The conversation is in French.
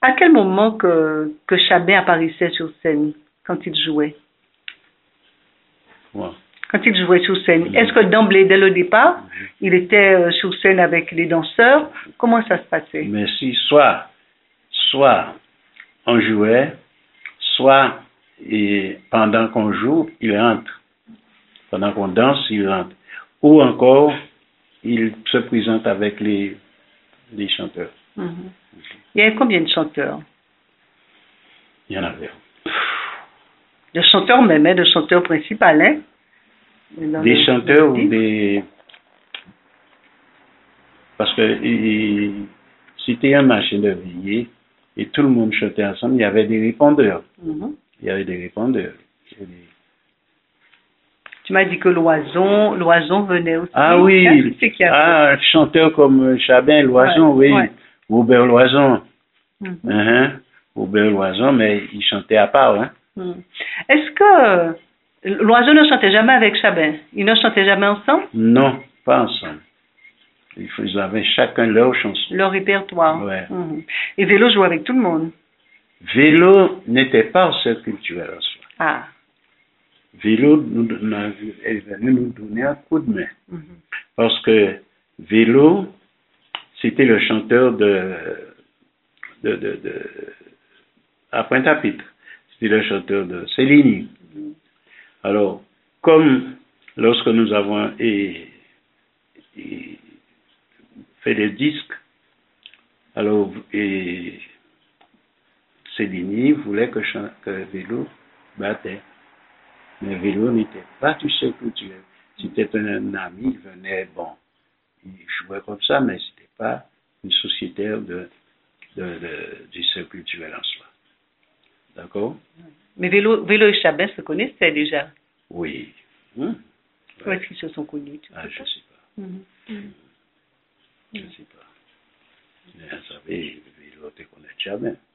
À quel moment que Chabin apparaissait sur scène quand il jouait? Ouais. Quand il jouait sur scène, est-ce que d'emblée, dès le départ, il était sur scène avec les danseurs? Comment ça se passait? Mais si soit on jouait, soit et pendant qu'on joue, il entre. Pendant qu'on danse, il entre. Ou encore, il se présente avec les chanteurs. Il y avait combien de chanteurs? Il y en avait. De chanteurs même, hein, de chanteurs principaux, hein? Des chanteurs ou des... Parce que c'était un marché de veillée et tout le monde chantait ensemble. Il y avait des répondeurs. Il y avait des répondeurs. Tu m'as dit que Loison venait aussi. Ah oui, un chanteur comme Chabin, Loison, oui. Ouais. Robert Loison. Robert Loison, mais il chantait à part. Hein. Est-ce que Loison ne chantait jamais avec Chabin? Ils ne chantaient jamais ensemble? Non, pas ensemble. Ils avaient chacun leur chanson. Leur répertoire. Ouais. Et Vélo jouait avec tout le monde? Vélo n'était pas au cercle culturel en soi. Ah. Vélo est venu nous donner un coup de main. Parce que Vélo, c'était le chanteur à Pointe-à-Pitre. C'était le chanteur de Céline. Alors, comme lorsque nous avons fait des disques, alors Céline voulait que Vélo battait. Mais Vélo n'était pas du cercle culturel. C'était un ami, il venait, bon, il jouait comme ça, mais c'était pas une sociétaire du cercle culturel en soi. D'accord? Mais Vélo et Chabin se connaissaient déjà? Oui. Où est-ce qu'ils se sont connus? Je ne sais pas. Je ne sais pas. Mais vous savez, Vélo te connaît Chabin.